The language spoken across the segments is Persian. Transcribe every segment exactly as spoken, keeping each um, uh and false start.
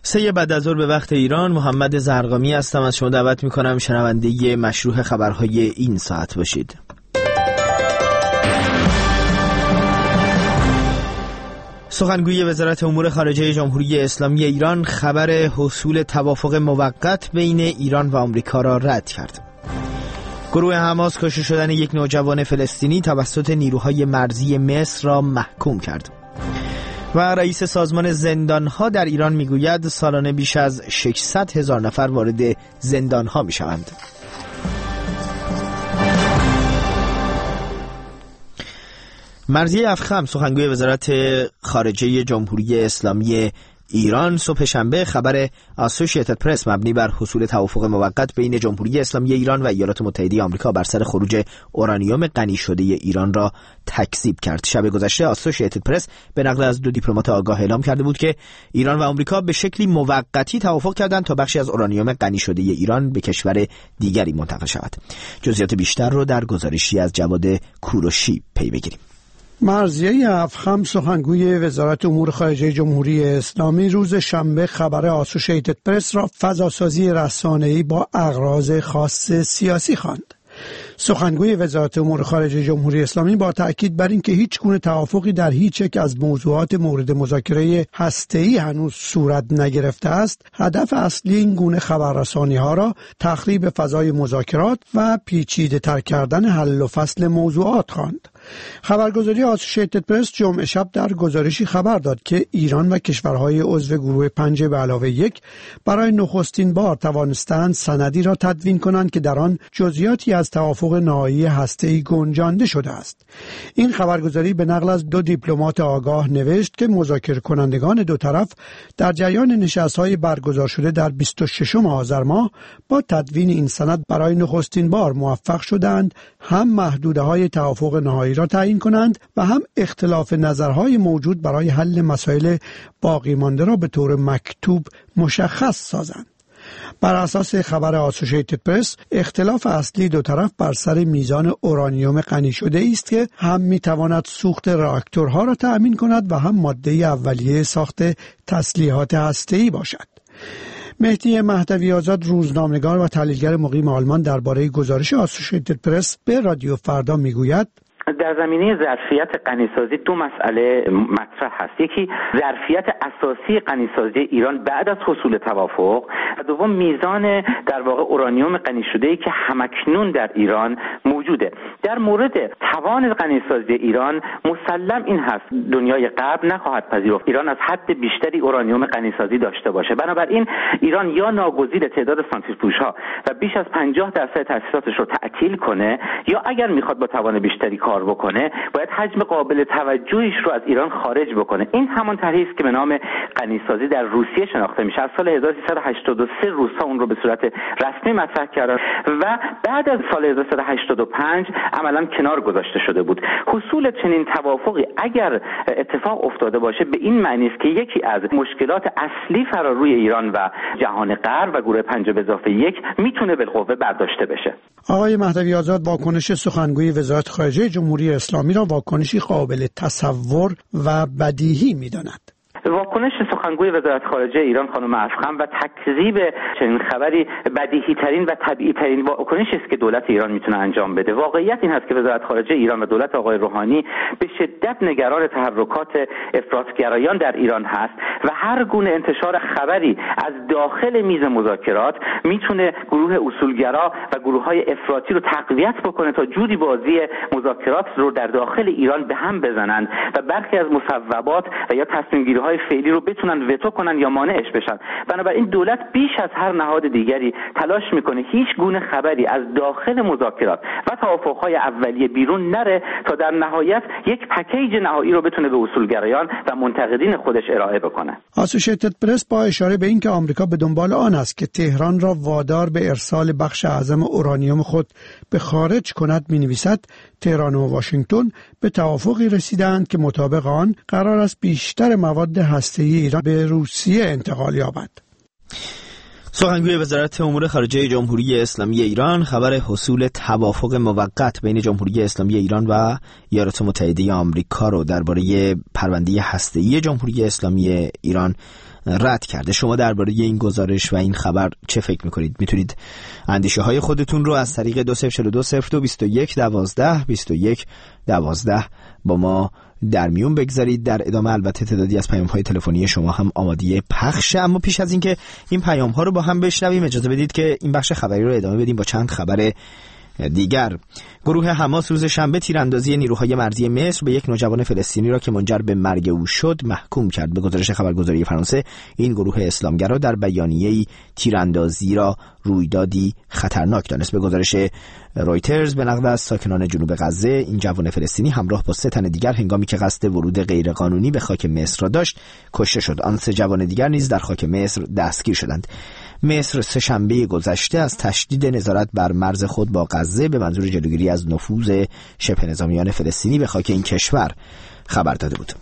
سه بعد از ظهر به وقت ایران، محمد زرقامی هستم. از شما دعوت میکنم شنونده مشروع خبرهای این ساعت باشید. سخنگوی وزارت امور خارجه جمهوری اسلامی ایران خبر حصول توافق موقت بین ایران و آمریکا را رد کرد. گروه حماس کشته شدن یک نوجوان فلسطینی توسط نیروهای مرزی مصر را محکوم کرد. و رئیس سازمان زندانها در ایران میگوید سالانه بیش از ششصد هزار نفر وارد زندانها میشوند. مرضیه افخم، سخنگوی وزارت خارجه جمهوری اسلامی ایران، صبح شنبه خبر اسوسییتد پرس مبنی بر حصول توافق موقت بین جمهوری اسلامی ایران و ایالات متحده آمریکا بر سر خروج اورانیوم غنی شده ایران را تکذیب کرد. شب گذشته اسوسییتد پرس به نقل از دو دیپلمات آگاه اعلام کرده بود که ایران و آمریکا به شکلی موقتی توافق کردند تا بخشی از اورانیوم غنی شده ایران به کشور دیگری منتقل شود. جزئیات بیشتر رو در گزارشی از جواد کوروشی پی بگیریم. مرضیه افخم، سخنگوی وزارت امور خارجه جمهوری اسلامی، روز شنبه خبر اسوسییتد پرس را فضاسازی رسانه‌ای با اغراض خاص سیاسی خواند. سخنگوی وزارت امور خارجه جمهوری اسلامی با تأکید بر اینکه هیچ گونه توافقی در هیچ یک از موضوعات مورد مذاکره هسته‌ای هنوز صورت نگرفته است، هدف اصلی این گونه خبررسانی‌ها را تخریب فضای مذاکرات و پیچیده‌تر کردن حل و فصل موضوعات خواند. خبرگزاری اسوسییتد پرس جمعه شب در گزارشی خبر داد که ایران و کشورهای عضو گروه پنج به علاوه یک برای نخستین بار توانستند سندی را تدوین کنند که در آن جزئیاتی از توافق نهایی هسته‌ای گنجانده شده است. این خبرگزاری به نقل از دو دیپلمات آگاه نوشت که مذاکره کنندگان دو طرف در جریان نشست‌های برگزار شده در بیست و ششم آذر ماه با تدوین این سند برای نخستین بار موفق شدند هم محدوده‌های توافق نهایی را تعیین کنند و هم اختلاف نظرهای موجود برای حل مسائل باقی مانده را به طور مکتوب مشخص سازند. بر اساس خبر اسوسییتد پرس، اختلاف اصلی دو طرف بر سر میزان اورانیوم غنی شده است که هم میتواند سوخت راکتورها را تأمین کند و هم ماده اولیه ساخت تسلیحات هسته‌ای باشد. مهدی مهدوی آزاد، روزنامه‌نگار و تحلیلگر مقیم آلمان، درباره گزارش اسوسییتد پرس به رادیو فردا میگوید: در زمینه ظرفیت غنیسازی دو مسئله مطرح هست. یکی ظرفیت اساسی غنیسازی ایران بعد از حصول توافق و دوم میزان در واقع اورانیوم غنی شده‌ای که همکنون در ایران موجوده. در مورد توان غنیسازی ایران مسلم این هست دنیای غرب نخواهد پذیرفت ایران از حد بیشتری اورانیوم غنیسازی داشته باشه. بنابراین ایران یا ناگزیر تعداد سانتریفوژها و بیش از پنجاه درصد تأسیساتش رو تعطیل کنه، یا اگر میخواد با توان بیشتری کار بکنه باید حجم قابل توجهیش رو از ایران خارج بکنه. این همان طرحی است که به نام غنیسازی در روسیه شناخته میشه. از سال هزار و سیصد و هشتاد و سه روس‌ها اون رو به صورت رسمی مطرح کردن و بعد از سال هزار و سیصد و هشتاد و پنج عملاً کنار گذاشته شده بود. حصول چنین توافقی اگر اتفاق افتاده باشه به این معنی است که یکی از مشکلات اصلی فراروی ایران و جهان غرب و گروه پنج به اضافه یک میتونه بالقوه برداشته بشه. آقای مهدوی آزاد واکنش سخنگوی وزارت خارجه جمهوری اسلامی را واکنشی قابل تصور و بدیهی می‌داند. واکنش سخنگوی وزارت خارجه ایران خانم افخم و تکذیب چنین خبری بدیهی ترین و طبیعی ترین واکنشی است که دولت ایران میتونه انجام بده. واقعیت این هست که وزارت خارجه ایران و دولت آقای روحانی به شدت نگران تحرکات افراطگرایان در ایران هست و هر گونه انتشار خبری از داخل میز مذاکرات میتونه گروه اصولگرا و گروه‌های افراطی رو تقویت بکنه تا جوری بازی مذاکرات رو در داخل ایران به هم بزنند و برخی از مصوبات و یا تصمیم‌گیری‌های فعلی رو بتونن وتو کنن یا مانعش بشن. بنابراین دولت بیش از هر نهاد دیگری تلاش میکنه هیچ گونه خبری از داخل مذاکرات و توافق‌های اولیه بیرون نره تا در نهایت یک پکیج نهایی رو بتونه به اصولگرایان و منتقدین خودش ارائه بکنه. اسوسییتد پرس با اشاره به اینکه آمریکا به دنبال آن است که تهران را وادار به ارسال بخش اعظم اورانیوم خود به خارج کند می‌نویسد تهران و واشنگتن به توافقی رسیدند که مطابق آن قرار است بیشتر مواد هسته‌ای ایران به روسیه انتقال یابد. سخنگوی وزارت امور خارجه جمهوری اسلامی ایران خبر حصول توافق موقت بین جمهوری اسلامی ایران و ایالات متحده آمریکا رو درباره پرونده هسته‌ای جمهوری اسلامی ایران رد کرده. شما درباره این گزارش و این خبر چه فکر میکنید؟ میتونید اندیشه های خودتون رو از طریق دو صفر چهار دو صفر دو بیست و یک دوازده بیست و یک دوازده با ما در میون بگذارید. در ادامه البته تعدادی از پیام های تلفنی شما هم آماده پخشه، اما پیش از اینکه این پیام ها رو با هم بشنویم اجازه بدید که این بخش خبری رو ادامه بدیم با چند خبر دیگر. گروه حماس روز شنبه تیراندازی نیروهای مرزی مصر به یک نوجوان فلسطینی را که منجر به مرگ او شد محکوم کرد. به گزارش خبرگزاری فرانسه، این گروه اسلامگرا در بیانیه‌ای تیراندازی را رویدادی خطرناک دانست. به گزارش رویترز به نقل از ساکنان جنوب غزه، این جوان فلسطینی همراه با سه تن دیگر هنگامی که قصد ورود غیرقانونی به خاک مصر را داشت کشته شد. آن سه جوان دیگر نیز در خاک مصر دستگیر شدند. مصر سه‌شنبه گذشته از تشدید نظارت بر مرز خود با غزه به منظور جلوگیری از نفوذ شبه نظامیان فلسطینی به خاک این کشور خبر داده بود.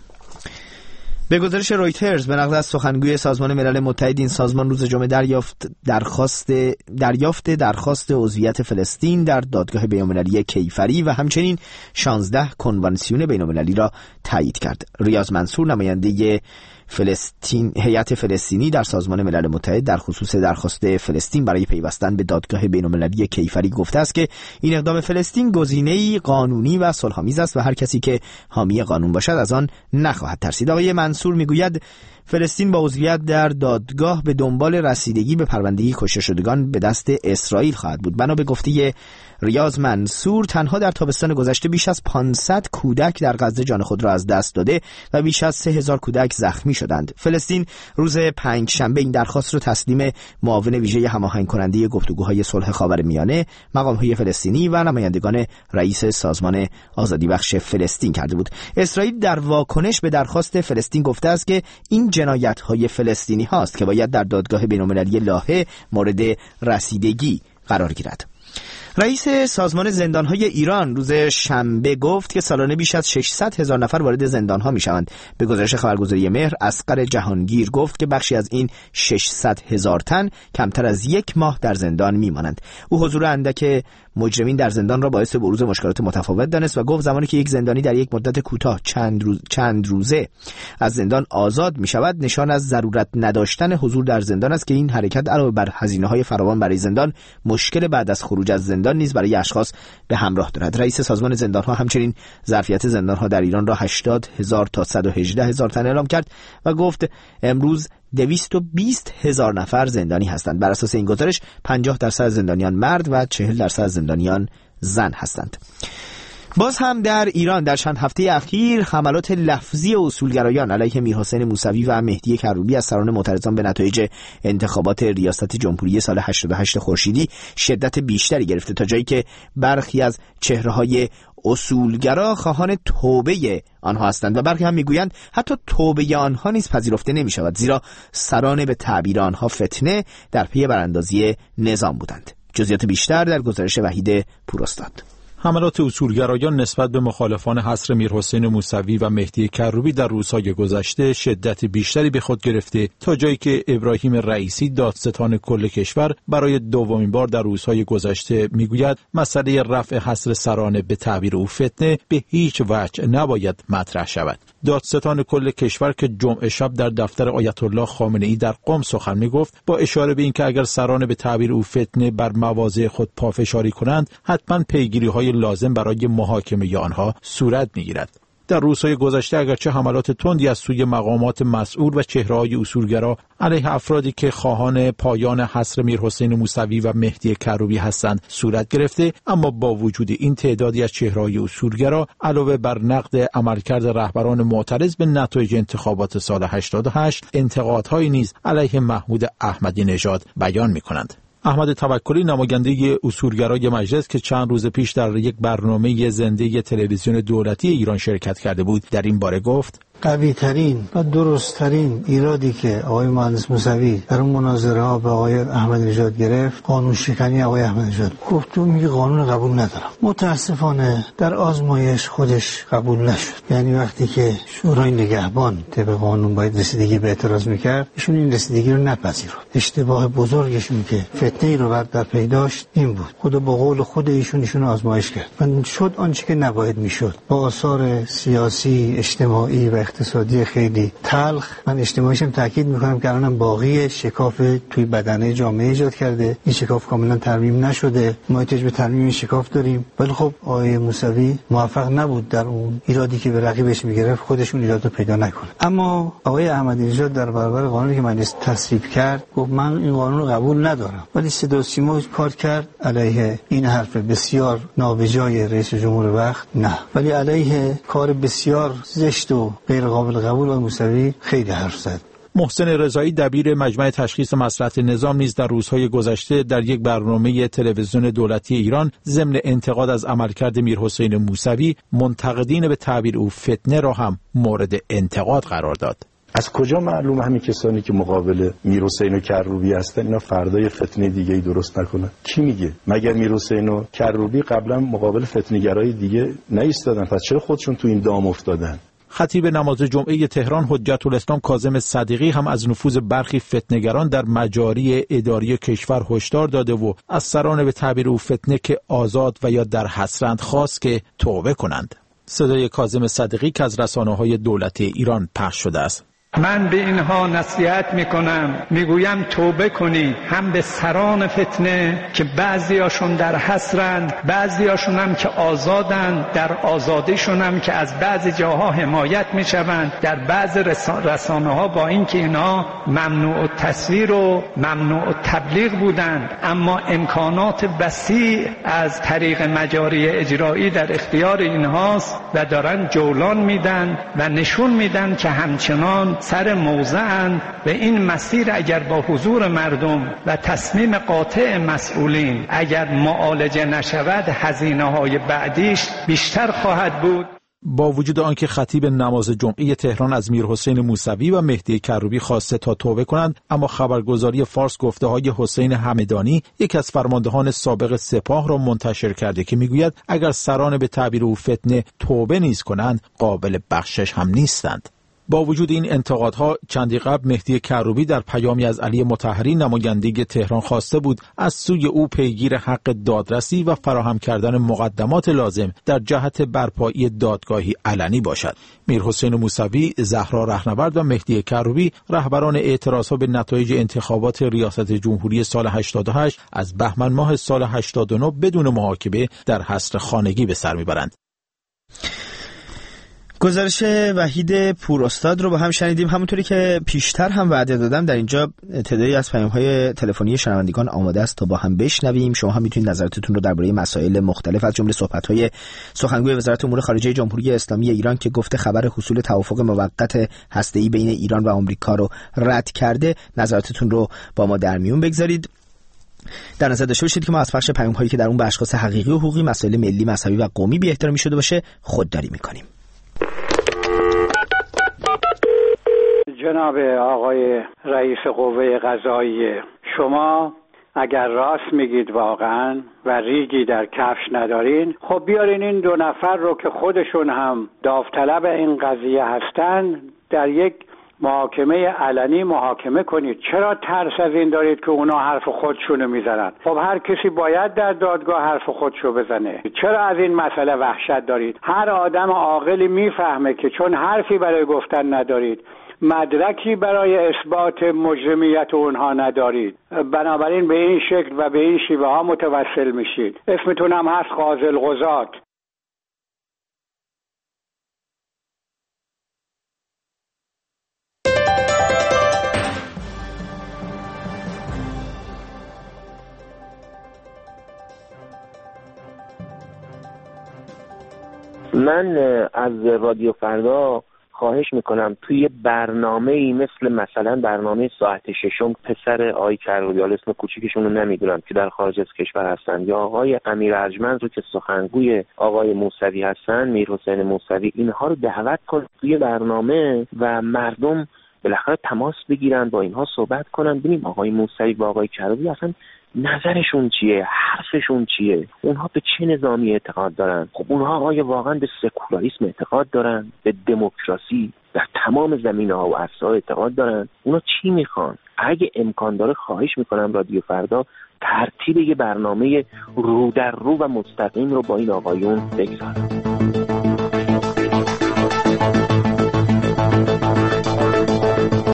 به گزارش رویترز به نقل از سخنگوی سازمان ملل متحد، این سازمان روز جمعه دریافت درخواست دریافت درخواست عضویت فلسطین در دادگاه بین‌المللی کیفری و همچنین شانزده کنوانسیون بین‌المللی را تایید کرد. ریاض منصور، نماینده فلسطین هیئت فلسطینی در سازمان ملل متحد در خصوص درخواست فلسطین برای پیوستن به دادگاه بین‌المللی کیفری گفته است که این اقدام فلسطین گزینه‌ای قانونی و صلح‌آمیز است و هر کسی که حامی قانون باشد از آن نخواهد ترسید. آقای منصور میگوید فلسطین با عضویت در دادگاه به دنبال رسیدگی به پرونده کشته شدگان به دست اسرائیل خواهد بود. بنا به گفته ریاض منصور، تنها در تابستان گذشته بیش از پانصد کودک در غزه جان خود را از دست داده و بیش از سه هزار کودک زخمی شدند. فلسطین روز پنجشنبه این درخواست را تسلیم معاون ویژه هماهنگ کننده گفتگوهای صلح خاورمیانه، مقام‌های فلسطینی و نمایندگان رئیس سازمان آزادی بخش فلسطین کرده بود. اسرائیل در واکنش به درخواست فلسطین گفته است که این جنایت‌های فلسطینی هاست که باید در دادگاه بین‌المللی لاهه مورد رسیدگی قرار گیرد. رئیس سازمان زندان‌های ایران روز شنبه گفت که سالانه بیش از ششصد هزار نفر وارد زندان‌ها می‌شوند. به گزارش خبرگزاری مهر، اصغر جهانگیر گفت که بخشی از این ششصد هزار تن کمتر از یک ماه در زندان می‌مانند. او حضور اندک مجرمین در زندان را باعث بروز مشکلات متفاوت دانست و گفت زمانی که یک زندانی در یک مدت کوتاه چند روز چند روزه از زندان آزاد می‌شود، نشان از ضرورت نداشتن حضور در زندان است که این حرکت علاوه بر هزینه‌های فراوان برای زندان، مشکل بعد از خروج از زندان نیز برای اشخاص به همراه دارد. رئیس سازمان زندان‌ها همچنین ظرفیت زندان‌ها در ایران را هشتاد هزار تا صد و هجده هزار تن اعلام کرد و گفت امروز دویست و بیست هزار نفر زندانی هستند. بر اساس این گزارش پنجاه درصد زندانیان مرد و چهل درصد زندانیان زن هستند. باز هم در ایران در چند هفته اخیر حملات لفظی اصولگرایان علیه میرحسین موسوی و مهدی کروبی از سران معترضان به نتایج انتخابات ریاست جمهوری سال هشتاد و هشت خورشیدی شدت بیشتری گرفته، تا جایی که برخی از چهره‌های اصولگرا خواهان توبه آنها هستند و برخی هم میگویند حتی توبه آنها نیز پذیرفته نمی شود، زیرا سران به تعبیر آنها فتنه در پی براندازی نظام بودند. جزئیات بیشتر در گزارش وحید پوراستاد. حملات اصولگرایان نسبت به مخالفان حصر میرحسین موسوی و مهدی کروبی در روزهای گذشته شدت بیشتری به خود گرفته، تا جایی که ابراهیم رئیسی دادستان کل کشور برای دومین بار در روزهای گذشته میگوید مسئله رفع حصر سران به تعبیر او فتنه به هیچ وجه نباید مطرح شود. دادستان کل کشور که جمعه شب در دفتر آیت الله خامنه‌ای در قم سخن میگفت، با اشاره به اینکه اگر سران به تعبیر او فتنه بر مواضع خود پافشاری کنند، حتما پیگیری‌های لازم برای محاکمه آنها صورت می‌گیرد. در روزهای گذشته اگرچه حملات تندی از سوی مقامات مسئول و چهره‌های اصولگرا علیه افرادی که خواهان پایان حصر میرحسین موسوی و مهدی کروبی هستند صورت گرفته، اما با وجود این تعدادی از چهره‌های اصولگرا علاوه بر نقد عملکرد رهبران معترض به نتایج انتخابات سال هشتاد و هشت، انتقادهایی نیز علیه محمود احمدی نژاد بیان می‌کنند. احمد توکلی، نماینده اصولگرای مجلس که چند روز پیش در یک برنامه زنده تلویزیون دولتی ایران شرکت کرده بود، در این باره گفت: قوی ترین و درست ترین ایرادی که آقای مهندس موسوی در اون مناظره ها به آقای احمدی نژاد گرفت قانون شکنی آقای احمدی نژاد. گفت تو میگی قانون قبول ندارم. متاسفانه در آزمایش خودش قبول نشد. یعنی وقتی که شورای نگهبان طبق قانون باید رسیدگی به اعتراض میکرد، ایشون این رسیدگی رو نپذیرفت. اشتباه بزرگشون که فتنه ای رو بعد در پی داشت این بود. خود با قول خود ایشون ایشون آزمایش کرد و شد آنچه که نباید میشد. با آثار سیاسی، اجتماعی و اقتصادی خیلی تلخ. من اجتماعیشم تاکید میکنم که الانم باقی شکاف توی بدنه جامعه ایجاد کرده. این شکاف کاملا ترمیم نشده. ما احتیاج به ترمیم شکاف داریم. ولی خب آقای موسوی موفق نبود در اون ایرادی که به رقیبش میگرفت خودشون ایراد رو پیدا نکنه. اما آقای احمدی نژاد در برابر قانونی که مجلس تصویب کرد گفت من این قانون رو قبول ندارم. ولی صدا سیما کار کرد علیه این حرف بسیار نابجای رئیس جمهور وقت نه، ولی علیه کار بسیار زشت و غیر قابل قبول آقای موسوی خیلی حرف زد. محسن رضایی دبیر مجمع تشخیص مصلحت نظام نیز در روزهای گذشته در یک برنامه تلویزیون دولتی ایران ضمن انتقاد از عملکرد میرحسین موسوی منتقدین به تعبیر او فتنه را هم مورد انتقاد قرار داد. از کجا معلومه همین کسانی که مقابل میرحسین و کروبی هستن اینا فردای فتنه دیگه ای درست نکنن؟ کی میگه؟ مگر میرحسین و کروبی قبلا مقابل فتنه‌گرای دیگه نایستادن؟ پس چرا خودشون تو این دام افتادن؟ خطیب نماز جمعه تهران حجت الاسلام کاظم صدیقی هم از نفوذ برخی فتنه‌گران در مجاری اداری کشور هشدار داده و از سران به تعبیر او فتنه که آزاد و یا در حسرند خواست که توبه کنند. صدای کاظم صدیقی که از رسانه‌های دولتی ایران پخش شده است. من به اینها نصیحت میکنم، میگویم توبه کنید، هم به سران فتنه که بعضیاشون در حسرند، بعضیاشون هم که آزادند، در آزادیشون هم که از بعضی جاها حمایت میشوند، در بعض رسانه ها با اینکه اینها ممنوع التصویر و ممنوع التبلیغ بودند، اما امکانات وسیع از طریق مجاری اجرایی در اختیار اینهاست و دارن جولان میدن و نشون میدن که همچنان سر موضعند و این مسیر اگر با حضور مردم و تصمیم قاطع مسئولین اگر معالجه نشود هزینه های بعدیش بیشتر خواهد بود. با وجود آنکه خطیب نماز جمعه تهران از میرحسین موسوی و مهدی کروبی خواسته تا توبه کنند، اما خبرگزاری فارس گفته های حسین همدانی یک از فرماندهان سابق سپاه را منتشر کرده که میگوید اگر سران به تعبیر او فتنه توبه نیز کنند قابل بخشش هم نیستند. با وجود این انتقادها چندی قبل مهدی کروبی در پیامی از علی مطهری نماینده تهران خواسته بود از سوی او پیگیر حق دادرسی و فراهم کردن مقدمات لازم در جهت برپایی دادگاهی علنی باشد. میرحسین موسوی، زهرا رهنورد و مهدی کروبی رهبران اعتراضها به نتایج انتخابات ریاست جمهوری سال هشتاد و هشت از بهمن ماه سال هشتاد و نه بدون محاکمه در حصر خانگی به سر میبرند. گزارش وحید پوراستاد رو با هم شنیدیم. همونطوری که پیشتر هم وعده دادم در اینجا تعدادی از پیام‌های تلفنی شنوندگان آماده است تا با هم بشنویم. شما هم میتونید نظراتتون رو درباره مسائل مختلف از جمله صحبت‌های سخنگوی وزارت امور خارجه جمهوری اسلامی ایران که گفته خبر حصول توافق موقت هسته‌ای بین ایران و آمریکا رو رد کرده، نظراتتون رو با ما در میون بگذارید. در نظر داشته باشید که ما از پخش پیام‌هایی که در اون به اشخاص حقیقی و حقوقی، مسائل ملی، مذهبی و قومی بی‌احترامی شده باشه خودداری می‌کنیم. جناب آقای رئیس قوه قضاییه، شما اگر راست میگید واقعا و ریگی در کفش ندارین، خب بیارین این دو نفر رو که خودشون هم داوطلب این قضیه هستن در یک محاکمه علنی محاکمه کنید. چرا ترس از این دارید که اونا حرف خودشونو میزنن؟ خب هر کسی باید در دادگاه حرف خودشو بزنه. چرا از این مسئله وحشت دارید؟ هر آدم عاقلی میفهمه که چون حرفی برای گفتن ندارید، مدرکی برای اثبات مجرمیت اونها ندارید، بنابراین به این شکل و به این شیوه ها متوسل میشید. اسمتون هم هست قاضی القضات. من از رادیو فردا خواهش میکنم توی برنامه‌ای مثل مثلا برنامه ساعت ششم پسر آقای کروبی، اسم کوچیکشون رو نمیدونم، که در خارج از کشور هستن، یا آقای امیر ارجمند رو که سخنگوی آقای موسوی هستن، میرحسین موسوی، اینها رو دعوت کن توی برنامه و مردم بالاخره تماس بگیرن، با اینها صحبت کنن، ببینیم آقای موسوی و آقای کروبی اصلا نظرشون چیه، حرفشون چیه، اونها به چه نظامی اعتقاد دارن. خب اونها آیا واقعا به سکولاریسم اعتقاد دارن، به دموکراسی در تمام زمینه‌ها و عرصه‌ها اعتقاد دارن؟ اونا چی میخوان؟ اگه امکان داره خواهش میکنم رادیو فردا ترتیب یه برنامه رو در رو و مستقیم رو با این آقایون بگذارم.